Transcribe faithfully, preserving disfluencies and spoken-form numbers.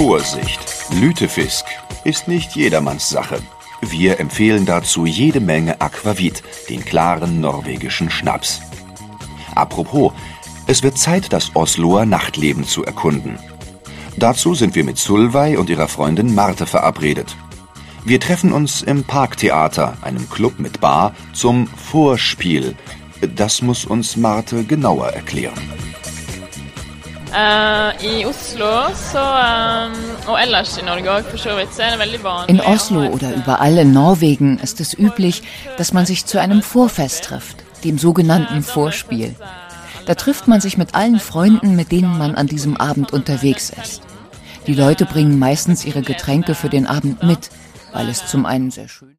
Vorsicht! Lutefisk ist nicht jedermanns Sache. Wir empfehlen dazu jede Menge Aquavit, den klaren norwegischen Schnaps. Apropos, es wird Zeit, das Osloer Nachtleben zu erkunden. Dazu sind wir mit Solveig und ihrer Freundin Marte verabredet. Wir treffen uns im Parktheater, einem Club mit Bar, zum Vorspiel. Das muss uns Marte genauer erklären. In Oslo oder überall in Norwegen ist es üblich, dass man sich zu einem Vorfest trifft, dem sogenannten Vorspiel. Da trifft man sich mit allen Freunden, mit denen man an diesem Abend unterwegs ist. Die Leute bringen meistens ihre Getränke für den Abend mit, weil es zum einen sehr schön ist.